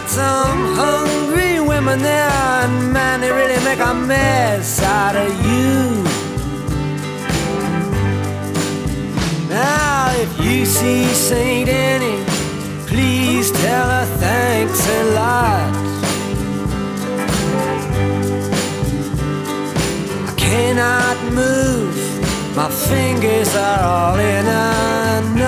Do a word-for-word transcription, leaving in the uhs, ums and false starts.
some hungry women there, and man, they really make a mess out of you. Now, if you see Saint Annie, please tell her thanks a lot. I cannot move, my fingers are all in a knot.